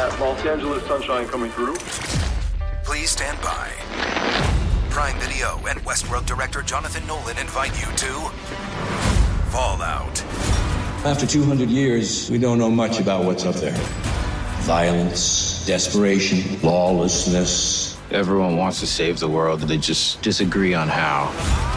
that Los Angeles sunshine coming through. Please stand by. Prime Video and Westworld director Jonathan Nolan invite you to Fallout. After 200 years, we don't know much about what's up there. Violence, desperation, lawlessness. Everyone wants to save the world, they just disagree on how.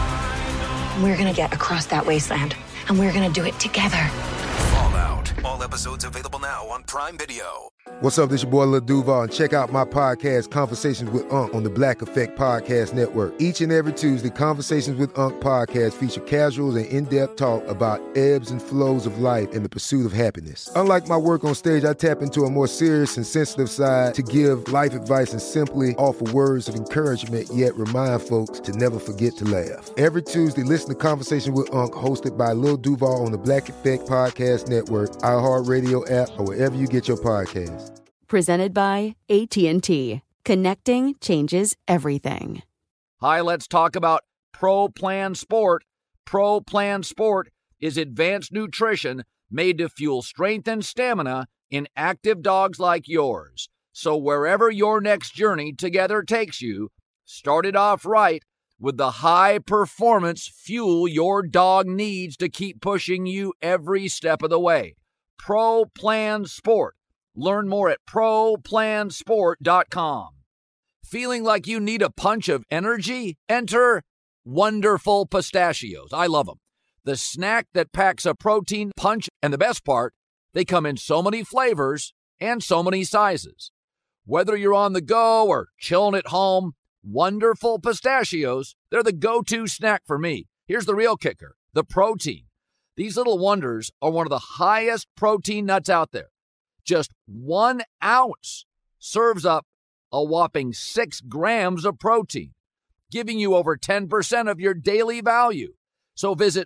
We're gonna get across that wasteland, and we're gonna do it together. Fallout. All episodes available now on Prime Video. What's up, this your boy Lil Duval, and check out my podcast, Conversations with Unc, on the Black Effect Podcast Network. Each and every Tuesday, Conversations with Unc podcast feature casuals and in-depth talk about ebbs and flows of life and the pursuit of happiness. Unlike my work on stage, I tap into a more serious and sensitive side to give life advice and simply offer words of encouragement, yet remind folks to never forget to laugh. Every Tuesday, listen to Conversation with Unc, hosted by Lil Duval on the Black Effect Podcast Network, iHeartRadio app, or wherever you get your podcasts. Presented by AT&T. Connecting changes everything. Hi, let's talk about Pro Plan Sport. Pro Plan Sport is advanced nutrition made to fuel strength and stamina in active dogs like yours. So wherever your next journey together takes you, start it off right with the high-performance fuel your dog needs to keep pushing you every step of the way. Pro Plan Sport. Learn more at ProPlansport.com. Feeling like you need a punch of energy? Enter Wonderful Pistachios. I love them. The snack that packs a protein punch, and the best part, they come in so many flavors and so many sizes. Whether you're on the go or chilling at home, Wonderful Pistachios, they're the go-to snack for me. Here's the real kicker, the protein. These little wonders are one of the highest protein nuts out there. Just 1 ounce serves up a whopping 6 grams of protein, giving you over 10% of your daily value. So visit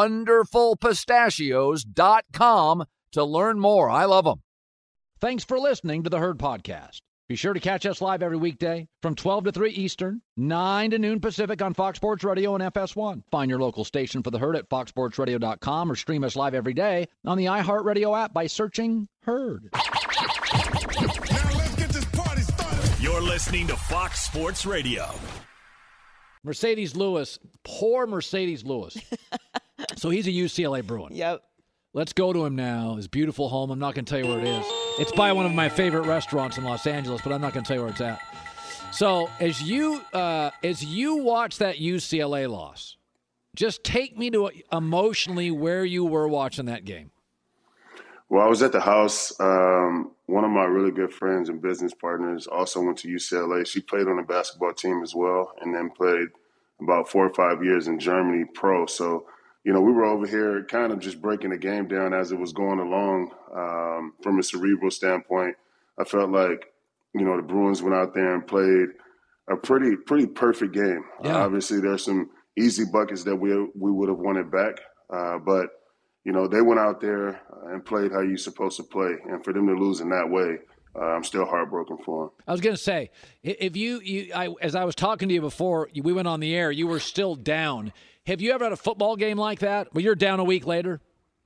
WonderfulPistachios.com to learn more. I love them. Thanks for listening to the Herd Podcast. Be sure to catch us live every weekday from 12 to 3 Eastern, 9 to noon Pacific on Fox Sports Radio and FS1. Find your local station for the Herd at foxsportsradio.com or stream us live every day on the iHeartRadio app by searching Herd. Now let's get this party started. You're listening to Fox Sports Radio. Mercedes Lewis, poor Mercedes Lewis. So he's a UCLA Bruin. Yep. Let's go to him now. His beautiful home. I'm not going to tell you where it is. It's by one of my favorite restaurants in Los Angeles, but I'm not going to tell you where it's at. So as you watch that UCLA loss, just take me to emotionally where you were watching that game. Well, I was at the house. One of my really good friends and business partners also went to UCLA. She played on the basketball team as well, and then played about 4 or 5 years in Germany pro. So, we were over here kind of just breaking the game down as it was going along. From a cerebral standpoint, I felt like, the Bruins went out there and played a pretty perfect game. Yeah. Obviously, there's some easy buckets that we would have won it back. But, they went out there and played how you're supposed to play. And for them to lose in that way, I'm still heartbroken for them. I was going to say, if as I was talking to you before we went on the air, you were still down. Have you ever had a football game like that where you're down a week later?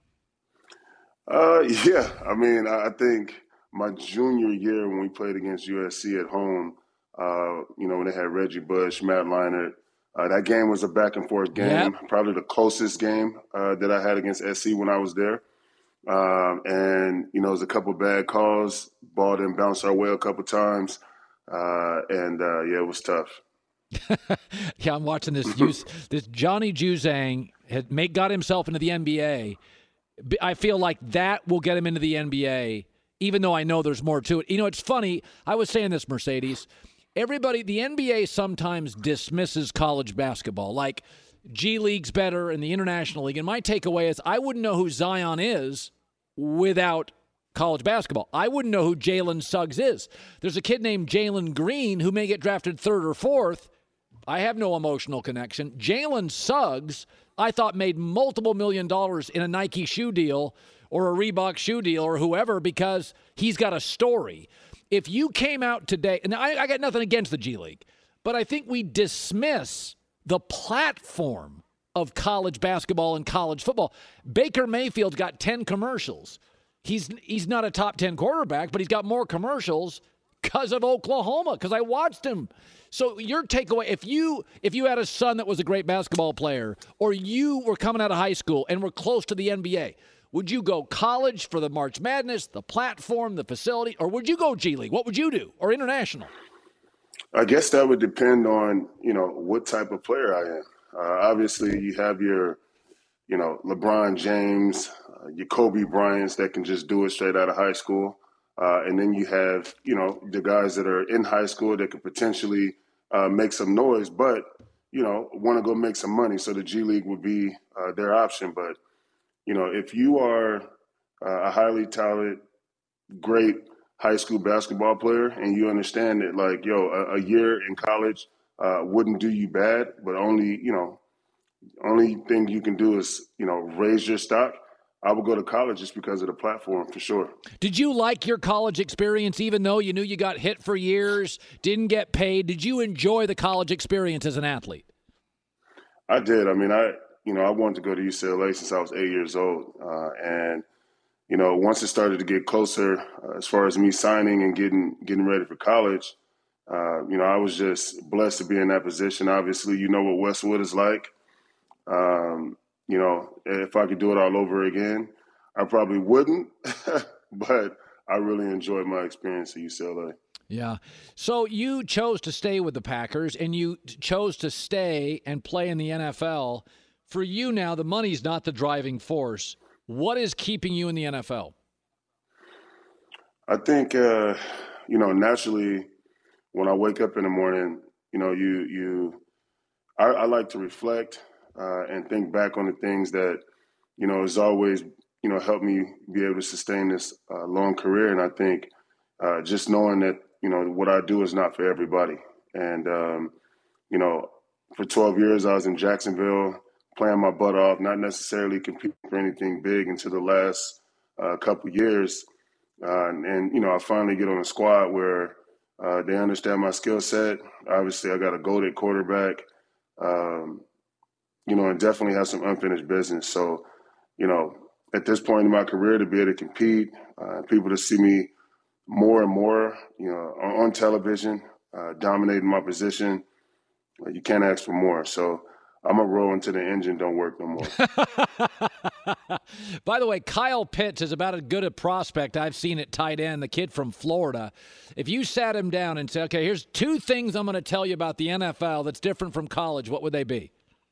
Yeah. I mean, I think my junior year when we played against USC at home, when they had Reggie Bush, Matt Leinart, that game was a back-and-forth game, Yep. Probably the closest game that I had against SC when I was there. And, it was a couple bad calls. Ball didn't bounce our way a couple times. It was tough. Yeah, I'm watching this. This Johnny Juzang got himself into the NBA. I feel like that will get him into the NBA, even though I know there's more to it. It's funny. I was saying this, Mercedes. Everybody, the NBA sometimes dismisses college basketball. Like, G League's better and the International League. And my takeaway is I wouldn't know who Zion is without college basketball. I wouldn't know who Jalen Suggs is. There's a kid named Jalen Green who may get drafted 3rd or 4th. I have no emotional connection. Jalen Suggs, I thought, made multiple $1 million in a Nike shoe deal or a Reebok shoe deal or whoever because he's got a story. If you came out today, and I got nothing against the G League, but I think we dismiss the platform of college basketball and college football. Baker Mayfield's got 10 commercials. He's not a top 10 quarterback, but he's got more commercials because of Oklahoma, because I watched him. So your takeaway, if you had a son that was a great basketball player, or you were coming out of high school and were close to the NBA, would you go college for the March Madness, the platform, the facility, or would you go G League? What would you do? Or international? I guess that would depend on, what type of player I am. Obviously, you have your, LeBron James, your Kobe Bryants that can just do it straight out of high school. And then you have, the guys that are in high school that could potentially make some noise, but, want to go make some money. So the G League would be their option. But, if you are a highly talented, great high school basketball player and you understand that, like, a year in college wouldn't do you bad, but only thing you can do is, raise your stock, I would go to college just because of the platform, for sure. Did you like your college experience, even though you knew you got hit for years, didn't get paid? Did you enjoy the college experience as an athlete? I did. I mean, I wanted to go to UCLA since I was 8 years old. And once it started to get closer, as far as me signing and getting ready for college, I was just blessed to be in that position. Obviously, you know what Westwood is like. If I could do it all over again, I probably wouldn't, but I really enjoyed my experience at UCLA. Yeah. So you chose to stay with the Packers, and you chose to stay and play in the NFL. For you now, the money's not the driving force. What is keeping you in the NFL? I think, naturally, when I wake up in the morning, I like to reflect and think back on the things that, has always, helped me be able to sustain this long career. And I think just knowing that, what I do is not for everybody. And, for 12 years, I was in Jacksonville playing my butt off, not necessarily competing for anything big until the last couple years. I finally get on a squad where they understand my skill set. Obviously, I got a goated quarterback, and definitely have some unfinished business. So, at this point in my career, to be able to compete, people to see me more and more, on television, dominating my position, you can't ask for more. So I'm going to roll until the engine don't work no more. By the way, Kyle Pitts is about as good a prospect I've seen at tight end, the kid from Florida. If you sat him down and said, okay, here's two things I'm going to tell you about the NFL that's different from college, what would they be?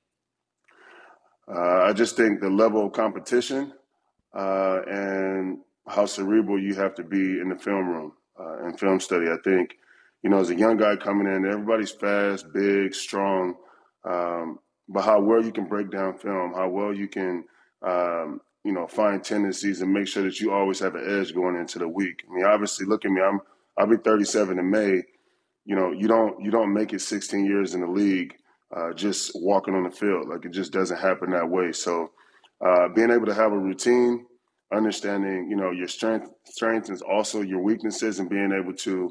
I just think the level of competition and how cerebral you have to be in the film room and film study. I think, as a young guy coming in, everybody's fast, big, strong, but how well you can break down film, how well you can, find tendencies and make sure that you always have an edge going into the week. I mean, obviously, look at me. I'll be 37 in May. You don't make it 16 years in the league just walking on the field. Like, it just doesn't happen that way. So being able to have a routine, understanding, your strengths is also your weaknesses, and being able to,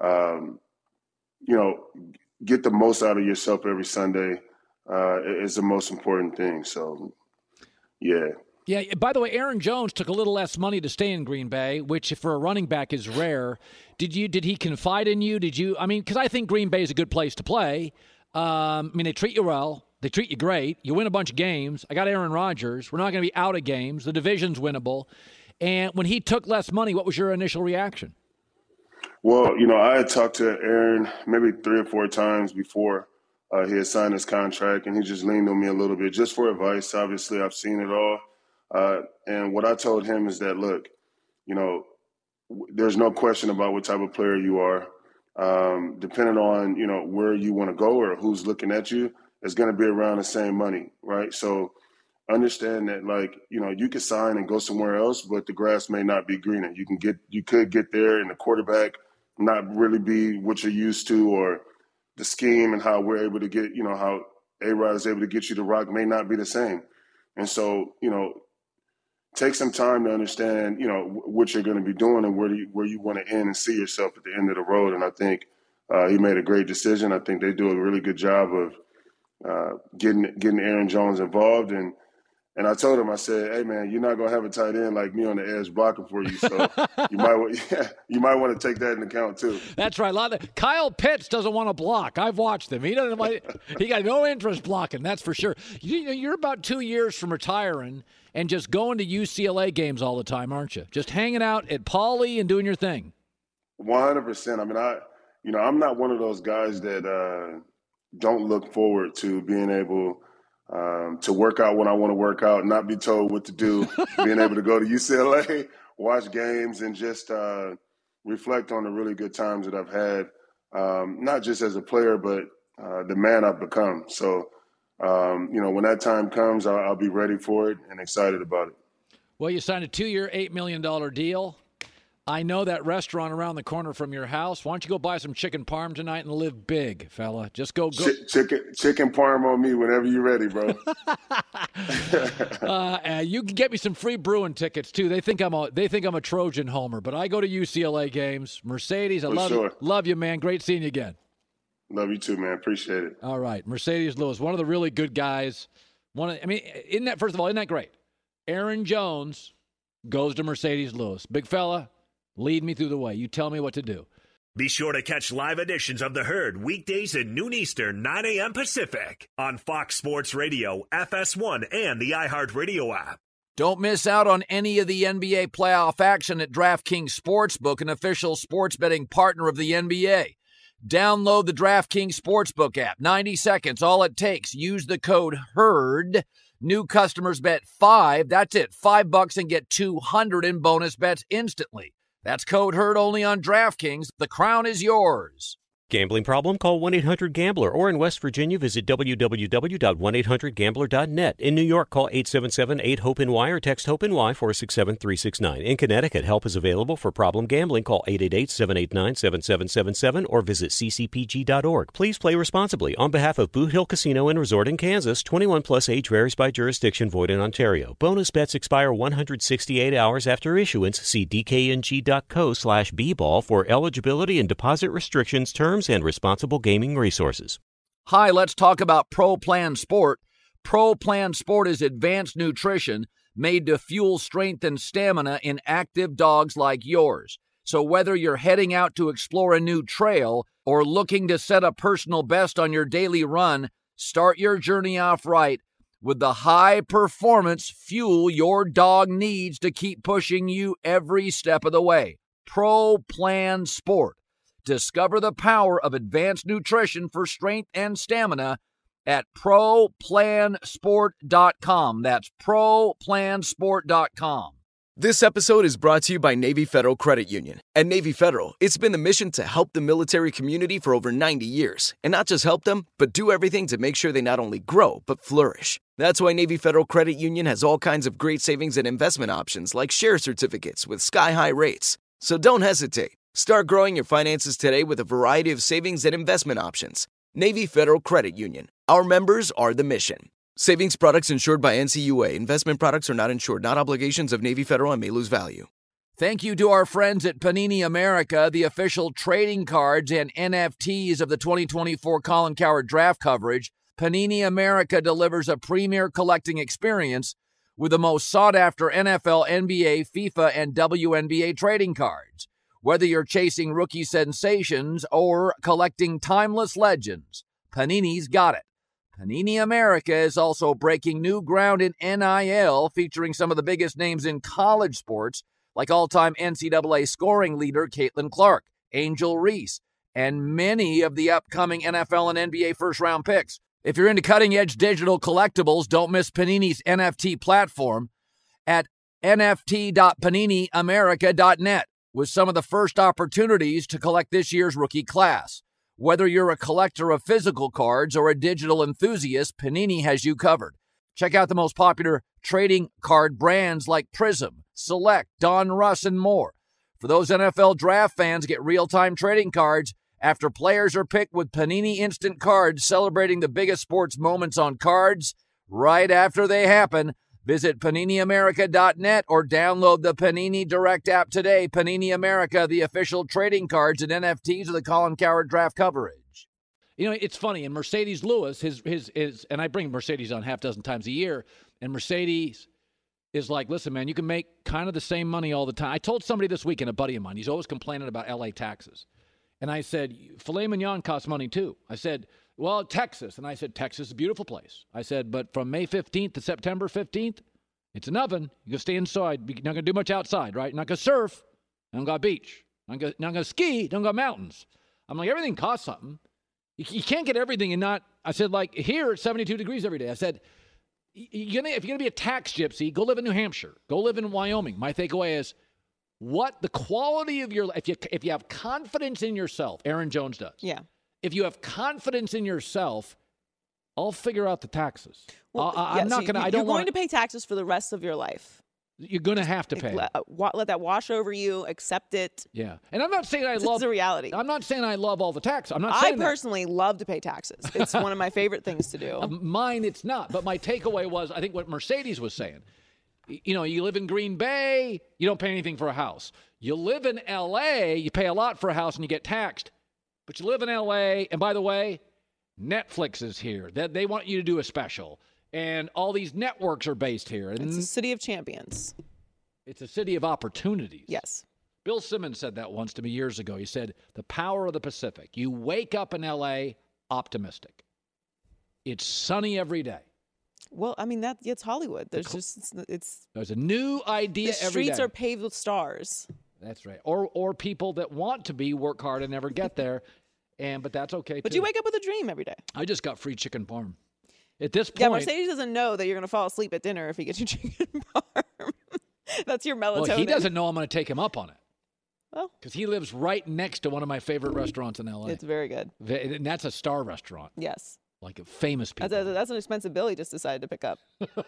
get the most out of yourself every Sunday is the most important thing. So, yeah. Yeah, by the way, Aaron Jones took a little less money to stay in Green Bay, which for a running back is rare. Did he confide in you? Because I think Green Bay is a good place to play. They treat you well. They treat you great. You win a bunch of games. I got Aaron Rodgers. We're not going to be out of games. The division's winnable. And when he took less money, what was your initial reaction? Well, I had talked to Aaron maybe 3 or 4 times before he had signed his contract, and he just leaned on me a little bit just for advice. Obviously, I've seen it all. And what I told him is that, look, there's no question about what type of player you are. Depending on, where you want to go or who's looking at you, it's going to be around the same money, right? So understand that, like, you could sign and go somewhere else, but the grass may not be greener. You could get there and the quarterback not really be what you're used to, or the scheme and how we're able to get, how A-Rod is able to get you to rock may not be the same. And so, take some time to understand, what you're going to be doing and where you want to end and see yourself at the end of the road. And I think he made a great decision. I think they do a really good job of getting Aaron Jones involved. And And I told him, I said, hey, man, you're not going to have a tight end like me on the edge blocking for you. So you might want to take that into account, too. That's right. Kyle Pitts doesn't want to block. I've watched him. He got no interest blocking, that's for sure. You're about 2 years from retiring and just going to UCLA games all the time, aren't you? Just hanging out at Pauley and doing your thing. 100%. I mean, I'm not one of those guys that don't look forward to being able to work out when I want to work out, not be told what to do, being able to go to UCLA, watch games, and just reflect on the really good times that I've had, not just as a player, but the man I've become. So, when that time comes, I'll be ready for it and excited about it. Well, you signed a 2-year, $8 million deal. I know that restaurant around the corner from your house. Why don't you go buy some chicken parm tonight and live big, fella? Just go. Chicken parm on me whenever you're ready, bro. You can get me some free Bruin tickets too. They think I'm a Trojan homer, but I go to UCLA games. Mercedes, I love you, man. Great seeing you again. Love you too, man. Appreciate it. All right, Mercedes Lewis, one of the really good guys. Isn't that great? Aaron Jones goes to Mercedes Lewis. Big fella. Lead me through the way. You tell me what to do. Be sure to catch live editions of The Herd weekdays at noon Eastern, 9 a.m. Pacific on Fox Sports Radio, FS1, and the iHeartRadio app. Don't miss out on any of the NBA playoff action at DraftKings Sportsbook, an official sports betting partner of the NBA. Download the DraftKings Sportsbook app. 90 seconds, all it takes. Use the code HERD. New customers bet $5. That's it, $5 and get $200 in bonus bets instantly. That's code HERD only on DraftKings. The crown is yours. Gambling problem? Call 1-800-GAMBLER. Or in West Virginia, visit www.1800gambler.net. In New York, call 877-8-HOPE-NY or text HOPE-NY 467-369. In Connecticut, help is available for problem gambling. Call 888-789-7777 or visit ccpg.org. Please play responsibly. On behalf of Boot Hill Casino and Resort in Kansas, 21 plus age varies by jurisdiction, void in Ontario. Bonus bets expire 168 hours after issuance. See dkng.co/bball for eligibility and deposit restrictions, terms, and responsible gaming resources. Hi, let's talk about Pro Plan Sport. Pro Plan Sport is advanced nutrition made to fuel strength and stamina in active dogs like yours. So whether you're heading out to explore a new trail or looking to set a personal best on your daily run, start your journey off right with the high-performance fuel your dog needs to keep pushing you every step of the way. Pro Plan Sport. Discover the power of advanced nutrition for strength and stamina at ProPlansport.com. That's ProPlansport.com. This episode is brought to you by Navy Federal Credit Union. At Navy Federal, it's been the mission to help the military community for over 90 years. And not just help them, but do everything to make sure they not only grow, but flourish. That's why Navy Federal Credit Union has all kinds of great savings and investment options like share certificates with sky-high rates. So don't hesitate. Start growing your finances today with a variety of savings and investment options. Navy Federal Credit Union. Our members are the mission. Savings products insured by NCUA. Investment products are not insured, not obligations of Navy Federal and may lose value. Thank you to our friends at Panini America, the official trading cards and NFTs of the 2024 Colin Cowherd draft coverage. Panini America delivers a premier collecting experience with the most sought-after NFL, NBA, FIFA, and WNBA trading cards. Whether you're chasing rookie sensations or collecting timeless legends, Panini's got it. Panini America is also breaking new ground in NIL, featuring some of the biggest names in college sports, like all-time NCAA scoring leader Caitlin Clark, Angel Reese, and many of the upcoming NFL and NBA first-round picks. If you're into cutting-edge digital collectibles, don't miss Panini's NFT platform at nft.paniniamerica.net. with some of the first opportunities to collect this year's rookie class. Whether you're a collector of physical cards or a digital enthusiast, Panini has you covered. Check out the most popular trading card brands like Prism, Select, Don Russ, and more. For those NFL draft fans, get real-time trading cards after players are picked with Panini Instant Cards, celebrating the biggest sports moments on cards right after they happen. Visit PaniniAmerica.net or download the Panini Direct app today. Panini America, the official trading cards and NFTs of the Colin Cowherd draft coverage. You know, it's funny. In Mercedes Lewis, his and I bring Mercedes on half dozen times a year, And Mercedes is like, listen, man, you can make kind of the same money all the time. I told somebody this weekend, a buddy of mine, he's always complaining about L.A. taxes. And I said, filet mignon costs money too. I said, well, Texas. And I said, Texas is a beautiful place. I said, but from May 15th to September 15th, it's an oven. You can stay inside. You're not going to do much outside, right? You're not going to surf. You don't got a beach. You're not going to ski. You don't got mountains. I'm like, everything costs something. You can't get everything and not. I said, like, here it's 72 degrees every day. I said, if you're going to be a tax gypsy, go live in New Hampshire. Go live in Wyoming. My takeaway is what the quality of your life, if you have confidence in yourself, Aaron Jones does. Yeah. If you have confidence in yourself, I'll figure out the taxes. Well, I'm not going to. You're going to pay taxes for the rest of your life. You're going to have to pay. Let that wash over you. Accept it. Yeah. And I'm not saying I love. This is a reality. I'm not saying I love all the tax. I'm not saying I personally love to pay taxes. It's one of my favorite things to do. Mine, it's not. But my takeaway was, I think what Mercedes was saying. You know, you live in Green Bay, you don't pay anything for a house. You live in L.A., you pay a lot for a house and you get taxed. But you live in L.A., and by the way, Netflix is here. They want you to do a special. And all these networks are based here. And it's a city of champions. It's a city of opportunities. Yes. Bill Simmons said that once to me years ago. He said, the power of the Pacific. You wake up in L.A. optimistic. It's sunny every day. Well, I mean, it's Hollywood. There's a new idea every day. The streets are paved with stars. That's right. Or people that want to work hard and never get there. But that's okay, But too. you wake up with a dream every day. I just got free chicken parm. At this point. Yeah, Mercedes doesn't know that you're going to fall asleep at dinner if he gets you chicken parm. That's your melatonin. Well, he doesn't know I'm going to take him up on it. Well. Because he lives right next to one of my favorite restaurants in L.A. It's very good. And that's a star restaurant. Yes. Like famous people. That's an expensive bill he just decided to pick up.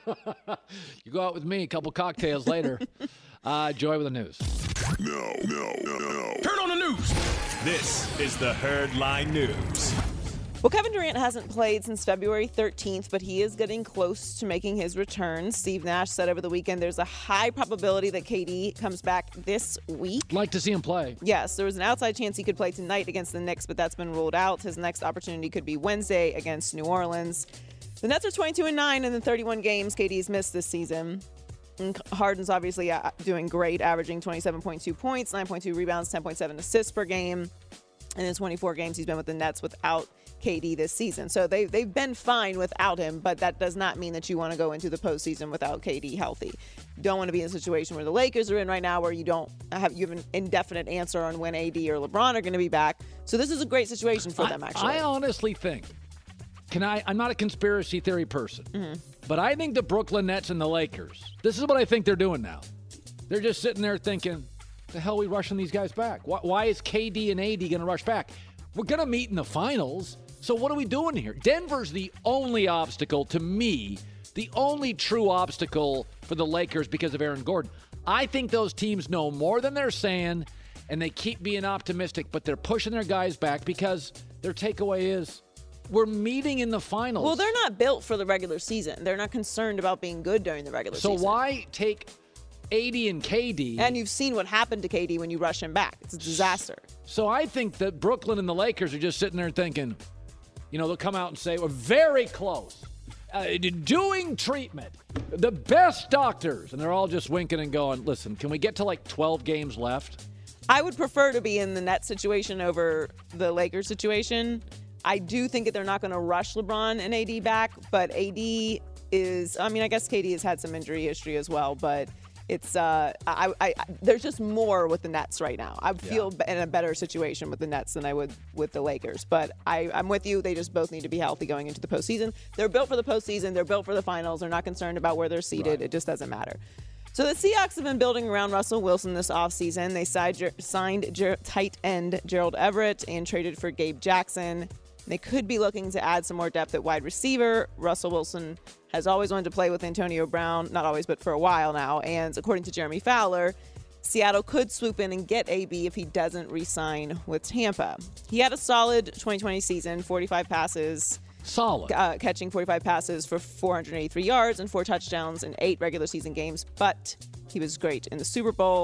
You go out with me, a couple cocktails later. Joy with the news. No. Turn on the news. This is the Herd Line News. Well, Kevin Durant hasn't played since February 13th, but he is getting close to making his return. Steve Nash said over the weekend there's a high probability that KD comes back this week. Like to see him play. Yes, there was an outside chance he could play tonight against the Knicks, but that's been ruled out. His next opportunity could be Wednesday against New Orleans. The Nets are 22-9 in the 31 games KD's missed this season. And Harden's obviously doing great, averaging 27.2 points, 9.2 rebounds, 10.7 assists per game. In the 24 games he's been with the Nets without KD this season. So they've been fine without him, but that does not mean that you want to go into the postseason without KD healthy. You don't want to be in a situation where the Lakers are in right now where you have an indefinite answer on when AD or LeBron are going to be back. So this is a great situation for them, actually. I honestly think, I'm not a conspiracy theory person, but I think the Brooklyn Nets and the Lakers, this is what I think they're doing now. They're just sitting there thinking, the hell are we rushing these guys back? Why is KD and AD going to rush back? We're going to meet in the finals. So what are we doing here? Denver's the only obstacle to me, the only true obstacle for the Lakers because of Aaron Gordon. I think those teams know more than they're saying, and they keep being optimistic, but they're pushing their guys back because their takeaway is we're meeting in the finals. Well, they're not built for the regular season. They're not concerned about being good during the regular season. So why take AD and KD? And you've seen what happened to KD when you rush him back. It's a disaster. So I think that Brooklyn and the Lakers are just sitting there thinking, they'll come out and say, we're very close. Doing treatment. The best doctors. And they're all just winking and going, listen, can we get to like 12 games left? I would prefer to be in the Nets situation over the Lakers situation. I do think that they're not going to rush LeBron and AD back, but AD is, I guess KD has had some injury history as well, but it's there's just more with the Nets right now. I feel in a better situation with the Nets than I would with the Lakers. But I'm with you. They just both need to be healthy going into the postseason. They're built for the postseason. They're built for the finals. They're not concerned about where they're seated. Right. It just doesn't matter. So the Seahawks have been building around Russell Wilson this offseason. They signed tight end Gerald Everett and traded for Gabe Jackson. They could be looking to add some more depth at wide receiver. Russell Wilson has always wanted to play with Antonio Brown. Not always, but for a while now. And according to Jeremy Fowler, Seattle could swoop in and get AB if he doesn't re-sign with Tampa. He had a solid 2020 season, 45 passes. Solid. Catching 45 passes for 483 yards and 4 touchdowns in 8 regular season games. But he was great in the Super Bowl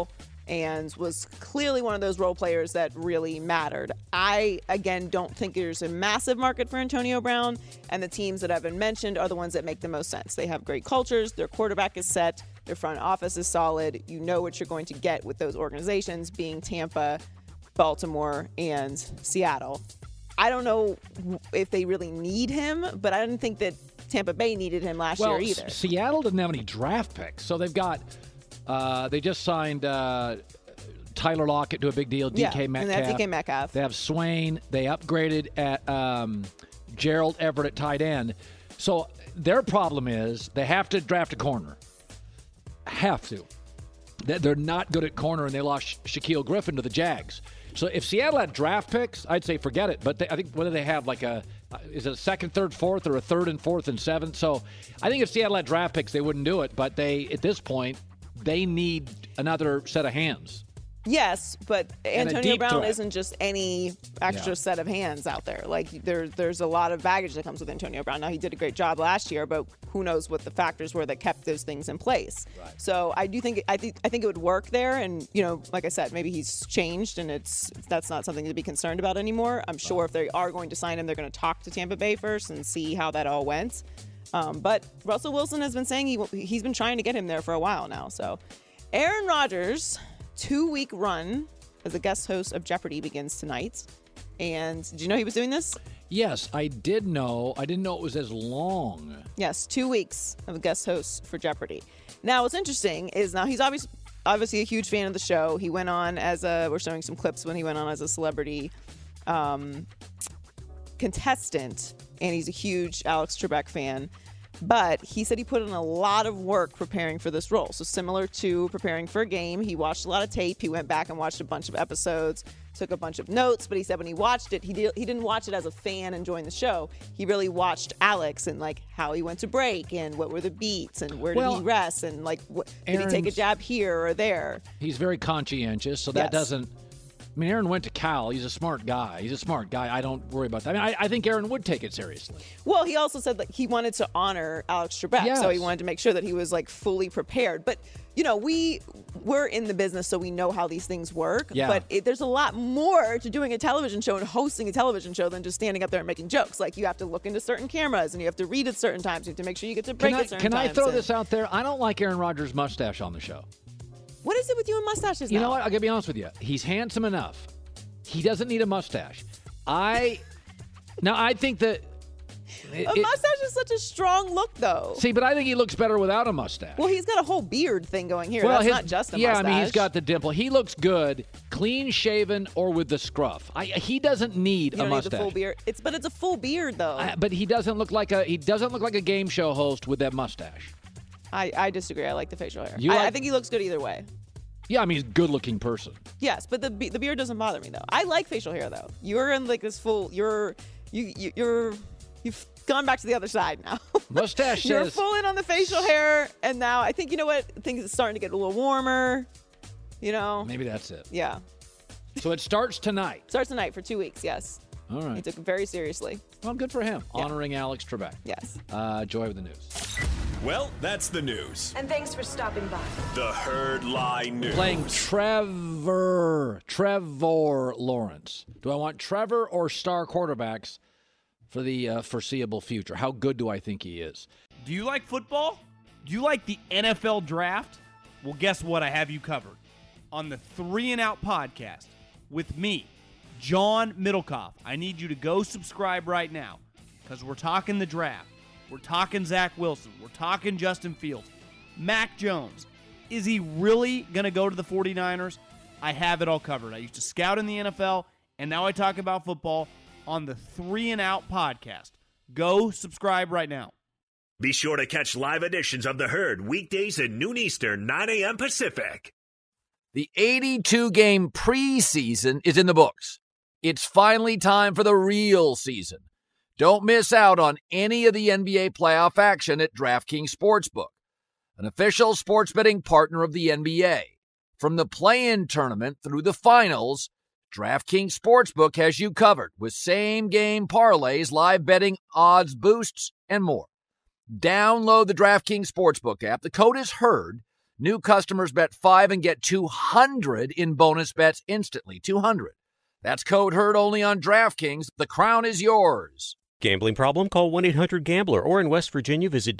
and was clearly one of those role players that really mattered. I, again, don't think there's a massive market for Antonio Brown, and the teams that have been mentioned are the ones that make the most sense. They have great cultures, their quarterback is set, their front office is solid. You know what you're going to get with those organizations, being Tampa, Baltimore, and Seattle. I don't know if they really need him, but I didn't think that Tampa Bay needed him last year either. Seattle didn't have any draft picks, so they've got they just signed Tyler Lockett to a big deal, DK Metcalf. And that's DK Metcalf. They have Swain. They upgraded at Gerald Everett at tight end. So their problem is they have to draft a corner. Have to. They're not good at corner, and they lost Shaquille Griffin to the Jags. So if Seattle had draft picks, I'd say forget it. But I think, what do they have, like is it a second, third, fourth, or a third and fourth and seventh? So I think if Seattle had draft picks, they wouldn't do it. But at this point, they need another set of hands. Yes, but Antonio Brown threat. isn't just any extra set of hands out there. Like there's a lot of baggage that comes with Antonio Brown. Now, he did a great job last year, but who knows what the factors were that kept those things in place. Right. So I think it would work there, and like I said, maybe he's changed, and that's not something to be concerned about anymore. I'm sure if they are going to sign him, they're going to talk to Tampa Bay first and see how that all went. But Russell Wilson has been saying he's been trying to get him there for a while now. So Aaron Rodgers' 2-week run as a guest host of Jeopardy begins tonight. And did you know he was doing this? Yes, I did know. I didn't know it was as long. Yes, 2 weeks of a guest host for Jeopardy. Now, what's interesting is now he's obviously a huge fan of the show. He went on we're showing some clips when he went on as a celebrity contestant, and he's a huge Alex Trebek fan. But he said he put in a lot of work preparing for this role. So similar to preparing for a game, he watched a lot of tape. He went back and watched a bunch of episodes, took a bunch of notes. But he said when he watched it, he didn't watch it as a fan enjoying the show. He really watched Alex and like how he went to break and what were the beats and where did he rest and like did he take a jab here or there. He's very conscientious, so that doesn't. I mean, Aaron went to Cal. He's a smart guy. I don't worry about that. I mean, I think Aaron would take it seriously. Well, he also said that he wanted to honor Alex Trebek, so he wanted to make sure that he was like fully prepared. But we're in the business, so we know how these things work. Yeah. But there's a lot more to doing a television show and hosting a television show than just standing up there and making jokes. Like you have to look into certain cameras and you have to read at certain times. You have to make sure you get to break at certain times. Can I throw this out there? I don't like Aaron Rodgers' mustache on the show. What is it with you and mustaches now? You know what? I'm going to be honest with you. He's handsome enough. He doesn't need a mustache. I think that... A mustache is such a strong look, though. See, but I think he looks better without a mustache. Well, he's got a whole beard thing going here. That's not just a mustache. Yeah, I mean, he's got the dimple. He looks good, clean-shaven or with the scruff. He doesn't need a mustache. Need the full beard. It's a full beard, though. But he doesn't look like a game show host with that mustache. I disagree. I like the facial hair. I think he looks good either way. Yeah, I mean, he's a good-looking person. Yes, but the beard doesn't bother me, though. I like facial hair, though. You're in like this full... You've gone back to the other side now. Mustache You're says... full in on the facial hair, and now I think, you know what? Things are starting to get a little warmer, Maybe that's it. Yeah. So it starts tonight. Starts tonight for 2 weeks, yes. All right. He took it very seriously. Well, good for him. Yeah. Honoring Alex Trebek. Yes. Joy with the news. Well, that's the news. And thanks for stopping by. The Herd Lie News. Playing Trevor Lawrence. Do I want Trevor or star quarterbacks for the foreseeable future? How good do I think he is? Do you like football? Do you like the NFL draft? Well, guess what? I have you covered. On the 3 and Out podcast with me, John Middlecoff. I need you to go subscribe right now because we're talking the draft. We're talking Zach Wilson. We're talking Justin Fields. Mac Jones. Is he really going to go to the 49ers? I have it all covered. I used to scout in the NFL, and now I talk about football on the 3 and Out podcast. Go subscribe right now. Be sure to catch live editions of The Herd weekdays at noon Eastern, 9 a.m. Pacific. The 82-game preseason is in the books. It's finally time for the real season. Don't miss out on any of the NBA playoff action at DraftKings Sportsbook, an official sports betting partner of the NBA. From the play-in tournament through the finals, DraftKings Sportsbook has you covered with same-game parlays, live betting, odds boosts, and more. Download the DraftKings Sportsbook app. The code is HERD. New customers bet 5 and get 200 in bonus bets instantly. 200. That's code HERD only on DraftKings. The crown is yours. Gambling problem? Call 1-800-GAMBLER. Or in West Virginia, visit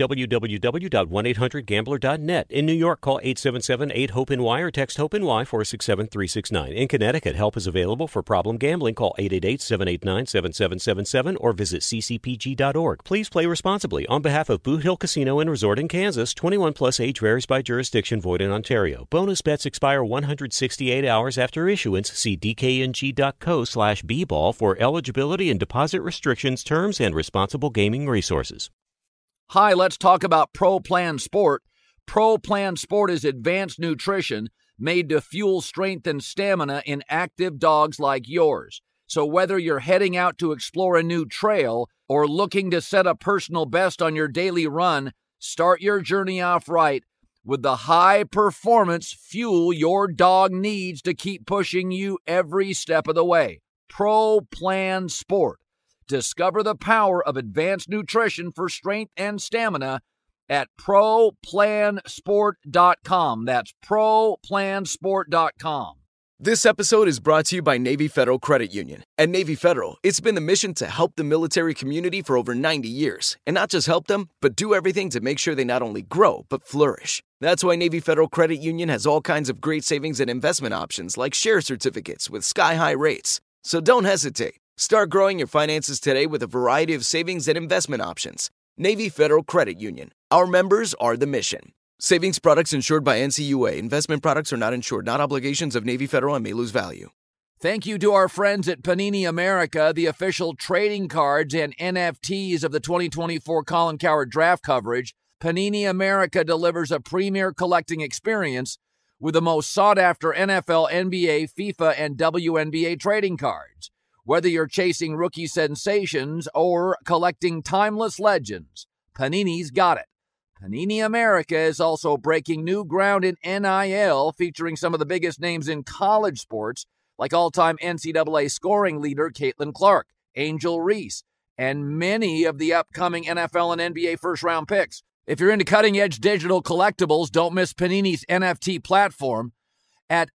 www.1800gambler.net. In New York, call 877-8-HOPE-NY or text HOPE-NY 467-369. In Connecticut, help is available for problem gambling. Call 888-789-7777 or visit ccpg.org. Please play responsibly. On behalf of Boot Hill Casino and Resort in Kansas, 21 plus age varies by jurisdiction, void in Ontario. Bonus bets expire 168 hours after issuance. See dkng.co/bball for eligibility and deposit restrictions, terms, and responsible gaming resources. Hi, let's talk about Pro Plan Sport. Pro Plan Sport is advanced nutrition made to fuel strength and stamina in active dogs like yours. So whether you're heading out to explore a new trail or looking to set a personal best on your daily run, start your journey off right with the high-performance fuel your dog needs to keep pushing you every step of the way. Pro Plan Sport. Discover the power of advanced nutrition for strength and stamina at ProPlansport.com. That's ProPlansport.com. This episode is brought to you by Navy Federal Credit Union. At Navy Federal, it's been the mission to help the military community for over 90 years. And not just help them, but do everything to make sure they not only grow, but flourish. That's why Navy Federal Credit Union has all kinds of great savings and investment options like share certificates with sky-high rates. So don't hesitate. Start growing your finances today with a variety of savings and investment options. Navy Federal Credit Union. Our members are the mission. Savings products insured by NCUA. Investment products are not insured, not obligations of Navy Federal and may lose value. Thank you to our friends at Panini America, the official trading cards and NFTs of the 2024 Colin Cowherd draft coverage. Panini America delivers a premier collecting experience with the most sought-after NFL, NBA, FIFA, and WNBA trading cards. Whether you're chasing rookie sensations or collecting timeless legends, Panini's got it. Panini America is also breaking new ground in NIL, featuring some of the biggest names in college sports, like all-time NCAA scoring leader Caitlin Clark, Angel Reese, and many of the upcoming NFL and NBA first-round picks. If you're into cutting-edge digital collectibles, don't miss Panini's NFT platform at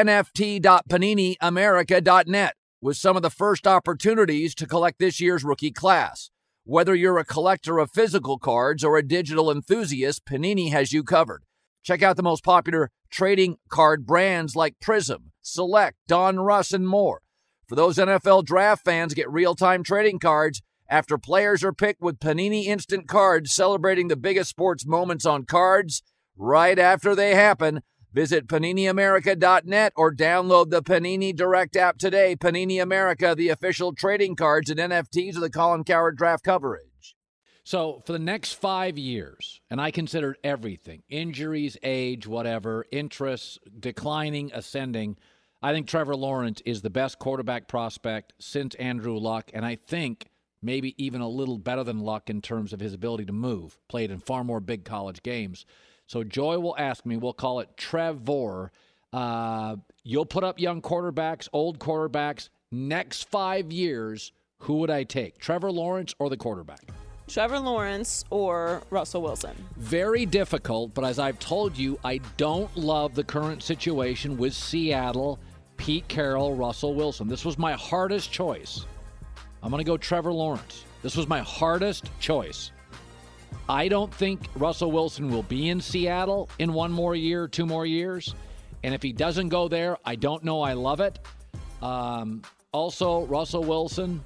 nft.paniniamerica.net. with some of the first opportunities to collect this year's rookie class. Whether you're a collector of physical cards or a digital enthusiast, Panini has you covered. Check out the most popular trading card brands like Prism, Select, Don Russ, and more. For those NFL draft fans, get real-time trading cards after players are picked with Panini Instant Cards, celebrating the biggest sports moments on cards right after they happen. Visit PaniniAmerica.net or download the Panini Direct app today. Panini America, the official trading cards and NFTs of the Colin Cowherd draft coverage. So for the next 5 years, and I considered everything, injuries, age, whatever, interests, declining, ascending, I think Trevor Lawrence is the best quarterback prospect since Andrew Luck, and I think maybe even a little better than Luck in terms of his ability to move, played in far more big college games. So Joy will ask me, we'll call it Trevor. You'll put up young quarterbacks, old quarterbacks. Next 5 years, who would I take, Trevor Lawrence or the quarterback? Trevor Lawrence or Russell Wilson? Very difficult, but as I've told you, I don't love the current situation with Seattle, Pete Carroll, Russell Wilson. This was my hardest choice. I'm going to go Trevor Lawrence. This was my hardest choice. I don't think Russell Wilson will be in Seattle in 1 more year, 2 more years. And if he doesn't go there, I don't know I love it. Also, Russell Wilson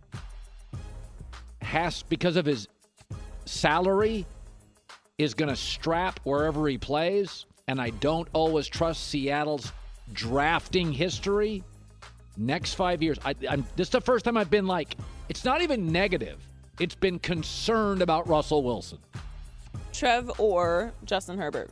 has, because of his salary, is going to strap wherever he plays. And I don't always trust Seattle's drafting history. Next 5 years, this is the first time I've been like, it's not even negative. It's been concerned about Russell Wilson. Trev or Justin Herbert?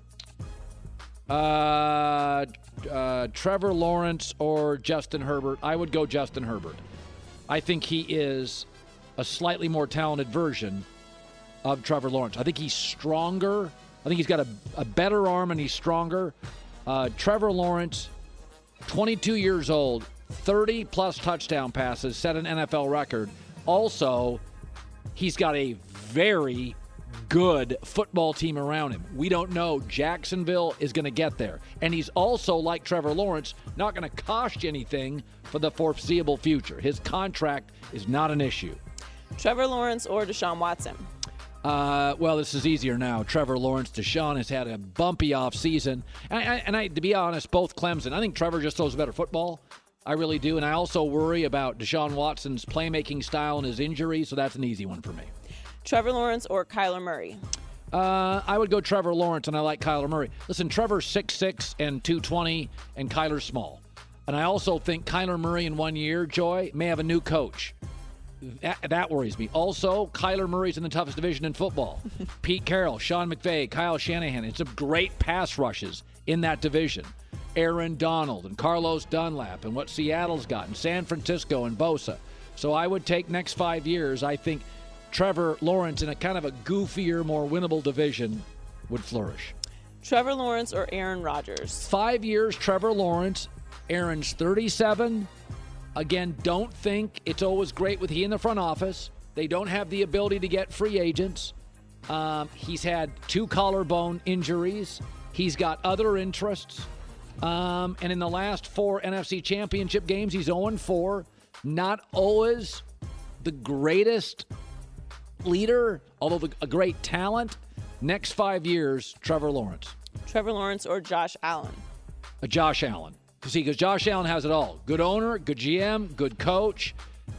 Trevor Lawrence or Justin Herbert. I would go Justin Herbert. I think he is a slightly more talented version of Trevor Lawrence. I think he's stronger. I think he's got a better arm and he's stronger. Trevor Lawrence, 22 years old, 30-plus touchdown passes, set an NFL record. Also, he's got a very, good football team around him. We don't know. Jacksonville is going to get there. And he's also, like Trevor Lawrence, not going to cost you anything for the foreseeable future. His contract is not an issue. Trevor Lawrence or Deshaun Watson? Well, this is easier now. Trevor Lawrence. Deshaun has had a bumpy offseason. And I, to be honest, both Clemson. I think Trevor just throws better football. I really do. And I also worry about Deshaun Watson's playmaking style and his injury, so that's an easy one for me. Trevor Lawrence or Kyler Murray? I would go Trevor Lawrence, and I like Kyler Murray. Listen, Trevor's 6'6" and 220, and Kyler's small. And I also think Kyler Murray in 1 year, Joy, may have a new coach. That worries me. Also, Kyler Murray's in the toughest division in football. Pete Carroll, Sean McVay, Kyle Shanahan. It's some great pass rushes in that division. Aaron Donald and Carlos Dunlap and what Seattle's got and San Francisco and Bosa. So I would take next 5 years. I think Trevor Lawrence in a kind of a goofier, more winnable division would flourish. Trevor Lawrence or Aaron Rodgers? 5 years, Trevor Lawrence. Aaron's 37. Again, don't think it's always great with he in the front office. They don't have the ability to get free agents. He's had 2 collarbone injuries. He's got other interests. And in the last 4 NFC Championship games, he's 0-4. Not always the greatest leader, although a great talent. Next 5 years, Trevor Lawrence. Trevor Lawrence or Josh Allen? Josh Allen. See, because Josh Allen has it all. Good owner, good GM, good coach,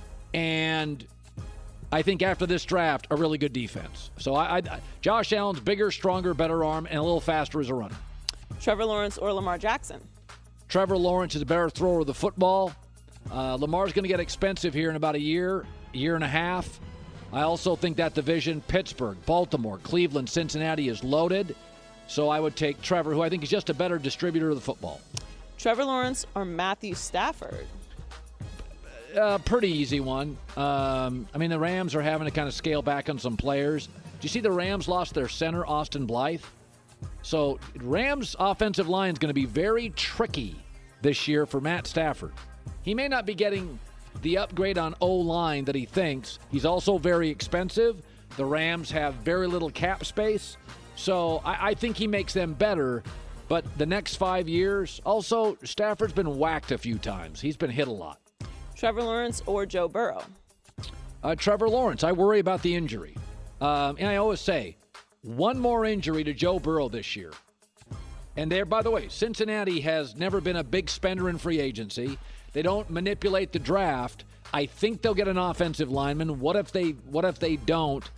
and I think after this draft, a really good defense. So Josh Allen's bigger, stronger, better arm, and a little faster as a runner. Trevor Lawrence or Lamar Jackson? Trevor Lawrence is a better thrower of the football. Lamar's going to get expensive here in about a year and a half. I also think that division, Pittsburgh, Baltimore, Cleveland, Cincinnati, is loaded. So I would take Trevor, who I think is just a better distributor of the football. Trevor Lawrence or Matthew Stafford? Pretty easy one. I mean, the Rams are having to kind of scale back on some players. Do you see the Rams lost their center, Austin Blythe? So Rams' offensive line is going to be very tricky this year for Matt Stafford. He may not be getting the upgrade on O-line that he thinks. He's also very expensive. The Rams have very little cap space. So I think he makes them better. But the next 5 years, also, Stafford's been whacked a few times. He's been hit a lot. Trevor Lawrence or Joe Burrow? Trevor Lawrence. I worry about the injury. And I always say, one more injury to Joe Burrow this year. And there, by the way, Cincinnati has never been a big spender in free agency. They don't manipulate the draft. I think they'll get an offensive lineman. What if they don't?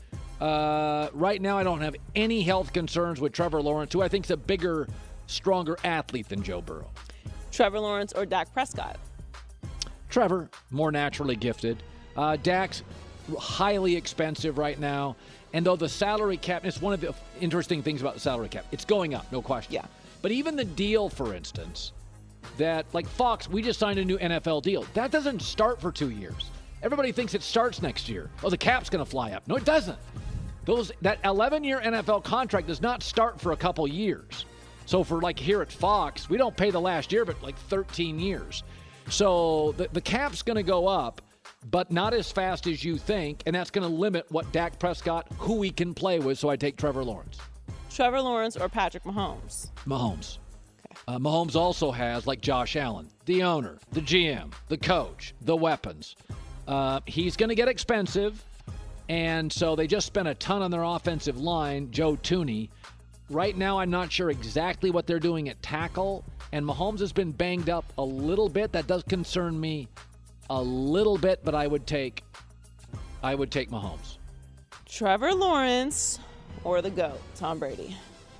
Right now, I don't have any health concerns with Trevor Lawrence, who I think is a bigger, stronger athlete than Joe Burrow. Trevor Lawrence or Dak Prescott? Trevor, more naturally gifted. Dak's highly expensive right now. And though the salary cap, it's one of the interesting things about the salary cap. It's going up, no question. Yeah. But even the deal, for instance, that like Fox, we just signed a new NFL deal. That doesn't start for 2 years. Everybody thinks it starts next year. Oh, the cap's going to fly up. No, it doesn't. That 11-year NFL contract does not start for a couple years. So for like here at Fox, we don't pay the last year, but like 13 years. So the cap's going to go up, but not as fast as you think, and that's going to limit what Dak Prescott, who he can play with, so I take Trevor Lawrence. Trevor Lawrence or Patrick Mahomes? Mahomes. Okay. Mahomes also has, like Josh Allen, the owner, the GM, the coach, the weapons. He's going to get expensive, and so they just spent a ton on their offensive line, Joe Thuney. Right now, I'm not sure exactly what they're doing at tackle, and Mahomes has been banged up a little bit. That does concern me a little bit, but I would take Mahomes. Trevor Lawrence or the GOAT, Tom Brady?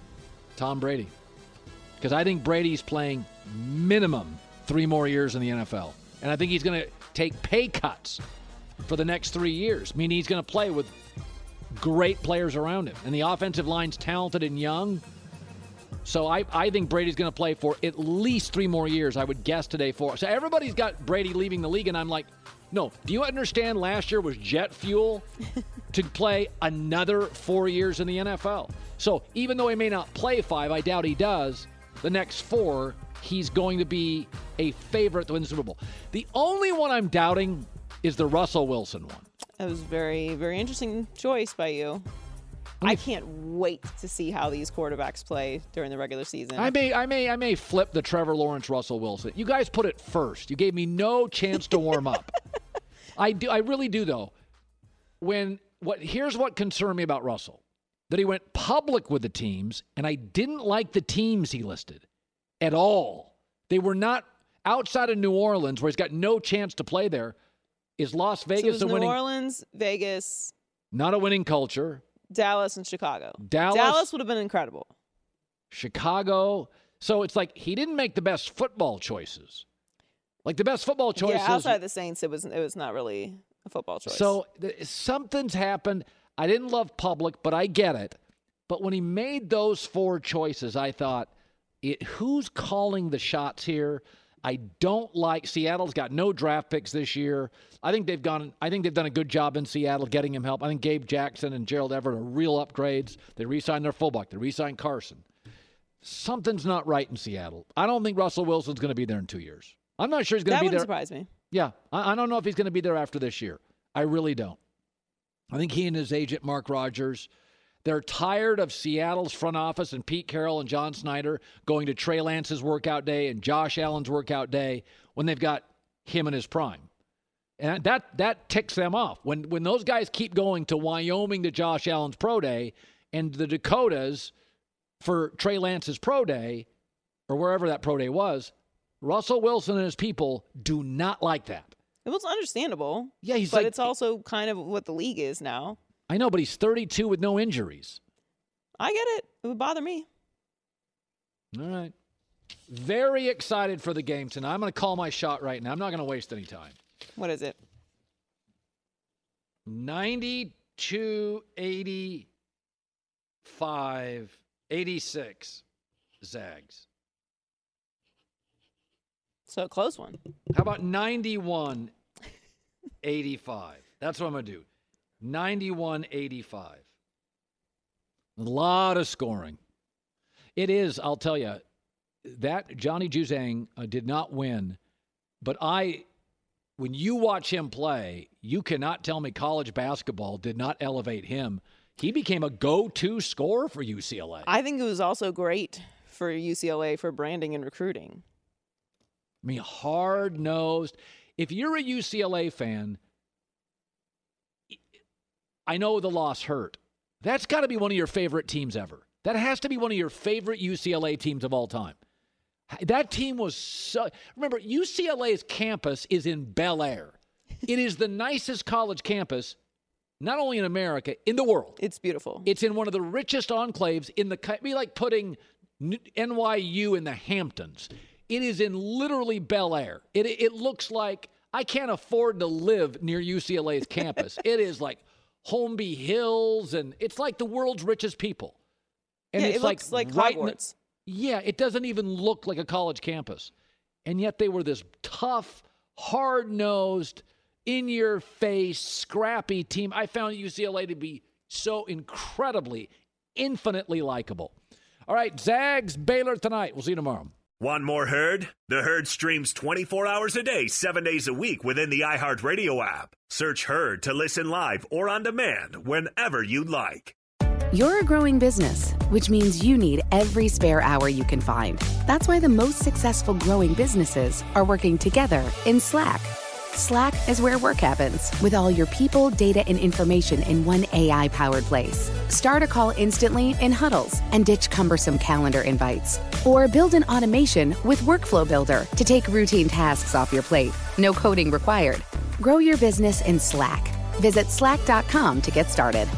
Tom Brady. Because I think Brady's playing minimum 3 more years in the NFL. And I think he's going to take pay cuts for the next 3 years, meaning he's going to play with great players around him. And the offensive line's talented and young. So I think Brady's going to play for at least 3 more years, I would guess today. So everybody's got Brady leaving the league, and I'm like, no. Do you understand last year was jet fuel to play another 4 years in the NFL? So even though he may not play 5, I doubt he does, the next 4, he's going to be a favorite to win the Super Bowl. The only one I'm doubting is the Russell Wilson one. That was very, very interesting choice by you. I can't wait to see how these quarterbacks play during the regular season. I may flip the Trevor Lawrence, Russell Wilson. You guys put it first. You gave me no chance to warm up. I really do though. Here's what concerned me about Russell. That he went public with the teams, and I didn't like the teams he listed at all. They were not outside of New Orleans, where he's got no chance to play there. Is Las Vegas so a winning? New Orleans, Vegas. Not a winning culture. Dallas and Chicago. Dallas would have been incredible. Chicago. So it's like he didn't make the best football choices. Like the best football choices. Yeah, outside the Saints, it was not really a football choice. So something's happened. I didn't love public, but I get it. But when he made those 4 choices, I thought, who's calling the shots here? I don't like Seattle's got no draft picks this year. I think they've done a good job in Seattle getting him help. I think Gabe Jackson and Gerald Everett are real upgrades. They re-signed their fullback. They re-signed Carson. Something's not right in Seattle. I don't think Russell Wilson's going to be there in 2 years. I'm not sure he's going to be there. That wouldn't surprise me. Yeah, I don't know if he's going to be there after this year. I really don't. I think he and his agent, Mark Rogers, they're tired of Seattle's front office and Pete Carroll and John Snyder going to Trey Lance's workout day and Josh Allen's workout day when they've got him in his prime. And that ticks them off. When those guys keep going to Wyoming to Josh Allen's pro day and the Dakotas for Trey Lance's pro day or wherever that pro day was, Russell Wilson and his people do not like that. It was understandable. Yeah, but it's also kind of what the league is now. I know, but he's 32 with no injuries. I get it. It would bother me. All right. Very excited for the game tonight. I'm going to call my shot right now. I'm not going to waste any time. What is it? 92-85, 86 Zags. So a close one. How about 91-85? That's what I'm going to do. 91-85. A lot of scoring. It is, I'll tell you, that Johnny Juzang did not win, but when you watch him play, you cannot tell me college basketball did not elevate him. He became a go-to scorer for UCLA. I think it was also great for UCLA for branding and recruiting. I mean, hard-nosed. If you're a UCLA fan, I know the loss hurt. That's got to be one of your favorite teams ever. That has to be one of your favorite UCLA teams of all time. That team was so... Remember, UCLA's campus is in Bel Air. It is the nicest college campus, not only in America, in the world. It's beautiful. It's in one of the richest enclaves in the... It'd be like putting NYU in the Hamptons. It is in literally Bel Air. It looks like... I can't afford to live near UCLA's campus. It is like Holmby Hills, and it's like the world's richest people. And yeah, it's it looks like Hogwarts. Yeah, it doesn't even look like a college campus. And yet they were this tough, hard-nosed, in-your-face, scrappy team. I found UCLA to be so incredibly, infinitely likable. All right, Zags, Baylor tonight. We'll see you tomorrow. Want more Herd? The Herd streams 24 hours a day, 7 days a week within the iHeartRadio app. Search Herd to listen live or on demand whenever you like. You're a growing business, which means you need every spare hour you can find. That's why the most successful growing businesses are working together in Slack. Slack is where work happens, with all your people, data, and information in one AI-powered place. Start a call instantly in huddles and ditch cumbersome calendar invites. Or build an automation with Workflow Builder to take routine tasks off your plate. No coding required. Grow your business in Slack. Visit slack.com to get started.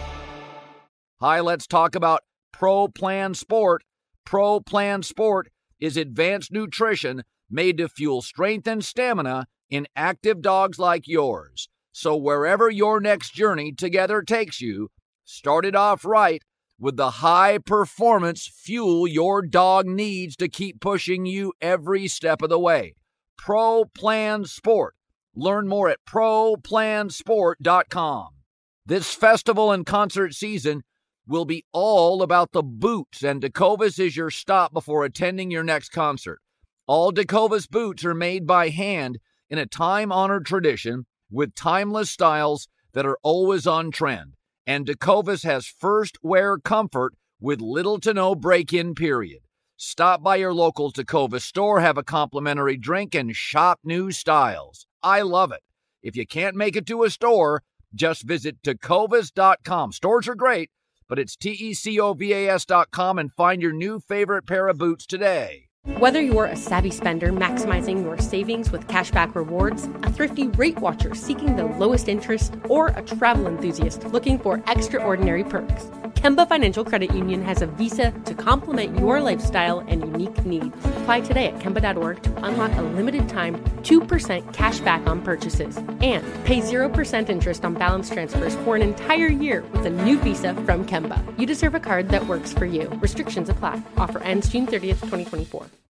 Hi, let's talk about Pro Plan Sport. Pro Plan Sport is advanced nutrition made to fuel strength and stamina in active dogs like yours. So wherever your next journey together takes you, start it off right with the high-performance fuel your dog needs to keep pushing you every step of the way. Pro Plan Sport. Learn more at ProPlansport.com. This festival and concert season will be all about the boots, and Tecovas is your stop before attending your next concert. All Tecovas boots are made by hand in a time-honored tradition with timeless styles that are always on trend. And Tecovas has first wear comfort with little to no break-in period. Stop by your local Tecovas store, have a complimentary drink, and shop new styles. I love it. If you can't make it to a store, just visit Tecovas.com. Stores are great, but it's Tecovas.com and find your new favorite pair of boots today. Whether you're a savvy spender maximizing your savings with cashback rewards, a thrifty rate watcher seeking the lowest interest, or a travel enthusiast looking for extraordinary perks, Kemba Financial Credit Union has a visa to complement your lifestyle and unique needs. Apply today at Kemba.org to unlock a limited-time 2% cash back on purchases and pay 0% interest on balance transfers for an entire year with a new visa from Kemba. You deserve a card that works for you. Restrictions apply. Offer ends June 30th, 2024.